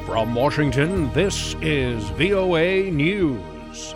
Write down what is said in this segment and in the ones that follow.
From Washington, this is VOA News.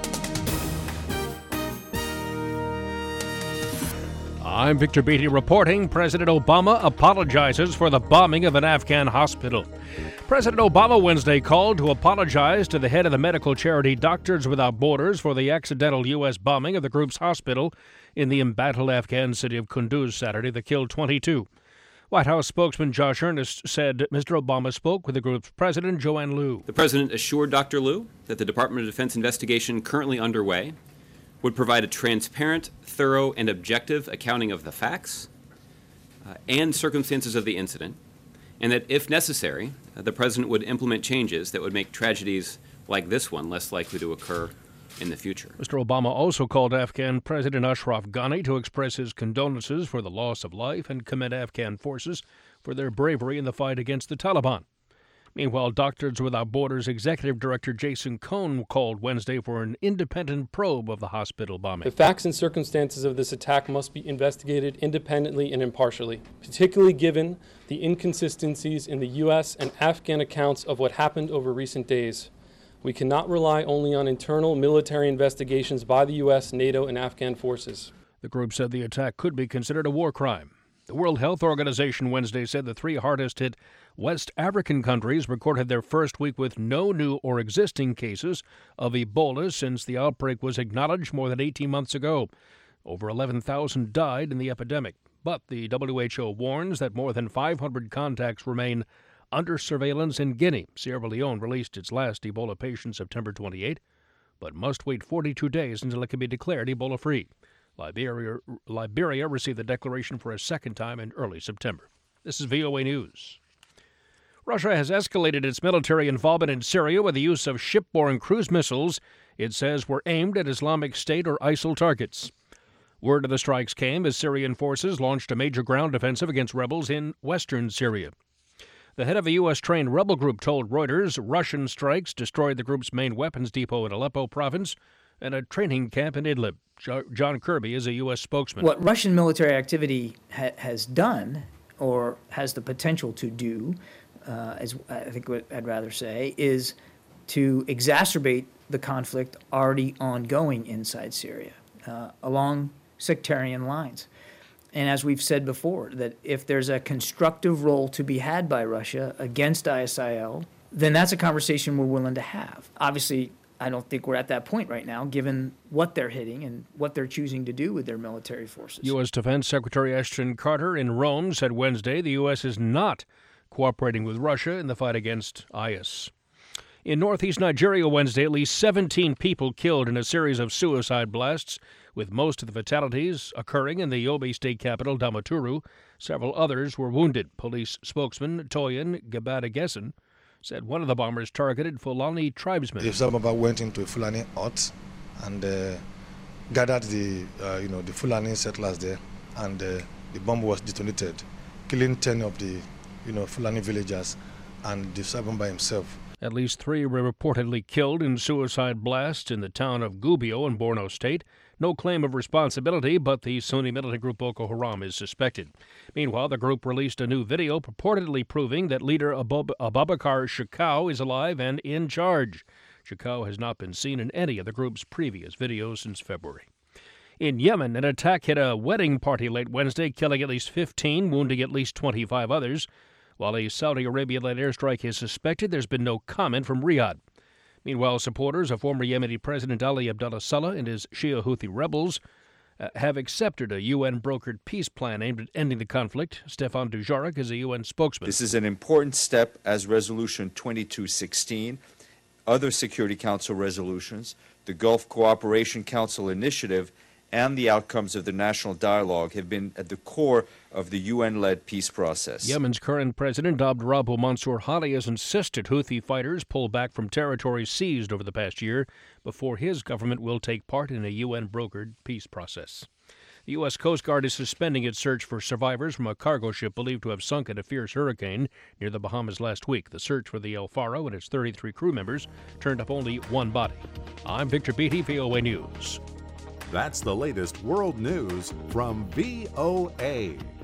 I'm Victor Beatty reporting President Obama apologizes for the bombing of an Afghan hospital. President Obama Wednesday called to apologize to the head of the medical charity Doctors Without Borders for the accidental U.S. bombing of the group's hospital in the embattled Afghan city of Kunduz Saturday that killed 22. White House spokesman Josh Earnest said Mr. Obama spoke with the group's president, Joanne Liu. The president assured Dr. Liu that the Department of Defense investigation currently underway would provide a transparent, thorough, and objective accounting of the facts and circumstances of the incident, and that if necessary, the president would implement changes that would make tragedies like this one less likely to occur in the future. Mr. Obama also called Afghan President Ashraf Ghani to express his condolences for the loss of life and commend Afghan forces for their bravery in the fight against the Taliban. Meanwhile, Doctors Without Borders Executive Director Jason Cohn called Wednesday for an independent probe of the hospital bombing. The facts and circumstances of this attack must be investigated independently and impartially, particularly given the inconsistencies in the U.S. and Afghan accounts of what happened over recent days. We cannot rely only on internal military investigations by the U.S., NATO, and Afghan forces. The group said the attack could be considered a war crime. The World Health Organization Wednesday said the three hardest-hit West African countries recorded their first week with no new or existing cases of Ebola since the outbreak was acknowledged more than 18 months ago. Over 11,000 died in the epidemic. But the WHO warns that more than 500 contacts remain under surveillance in Guinea. Sierra Leone released its last Ebola patient September 28, but must wait 42 days until it can be declared Ebola-free. Liberia received the declaration for a second time in early September. This is VOA News. Russia has escalated its military involvement in Syria with the use of shipborne cruise missiles it says were aimed at Islamic State or ISIL targets. Word of the strikes came as Syrian forces launched a major ground offensive against rebels in western Syria. The head of a U.S.-trained rebel group told Reuters Russian strikes destroyed the group's main weapons depot in Aleppo province and a training camp in Idlib. John Kirby is a U.S. spokesman. What Russian military activity has done, or has the potential to do, as I think what I'd rather say, is to exacerbate the conflict already ongoing inside Syria along sectarian lines. And as we've said before, that if there's a constructive role to be had by Russia against ISIL, then that's a conversation we're willing to have. Obviously, I don't think we're at that point right now, given what they're hitting and what they're choosing to do with their military forces. U.S. Defense Secretary Ashton Carter in Rome said Wednesday the U.S. is not cooperating with Russia in the fight against IS. In northeast Nigeria Wednesday, at least 17 people killed in a series of suicide blasts, with most of the fatalities occurring in the Yobe state capital, Damaturu. Several others were wounded. Police spokesman Toyin Gabadageson said one of the bombers targeted Fulani tribesmen. The bomber went into a Fulani hut and gathered the Fulani settlers there, and the bomb was detonated, killing 10 of the Fulani villagers and the bomber himself. At least 3 were reportedly killed in suicide blasts in the town of Gubbio in Borno State. No claim of responsibility, but the Sunni militant group Boko Haram is suspected. Meanwhile, the group released a new video purportedly proving that leader Abubakar Shekau is alive and in charge. Shekau has not been seen in any of the group's previous videos since February. In Yemen, an attack hit a wedding party late Wednesday, killing at least 15, wounding at least 25 others. While a Saudi Arabia-led airstrike is suspected, there's been no comment from Riyadh. Meanwhile, supporters of former Yemeni President Ali Abdullah Saleh and his Shia Houthi rebels have accepted a UN-brokered peace plan aimed at ending the conflict. Stefan Dujarric is a UN spokesman. This is an important step as Resolution 2216, other Security Council resolutions, the Gulf Cooperation Council initiative, and the outcomes of the national dialogue have been at the core of the UN-led peace process. Yemen's current president, Abdurabu Mansour Hadi, has insisted Houthi fighters pull back from territories seized over the past year before his government will take part in a UN-brokered peace process. The U.S. Coast Guard is suspending its search for survivors from a cargo ship believed to have sunk in a fierce hurricane near the Bahamas last week. The search for the El Faro and its 33 crew members turned up only one body. I'm Victor Beatty, VOA News. That's the latest world news from VOA.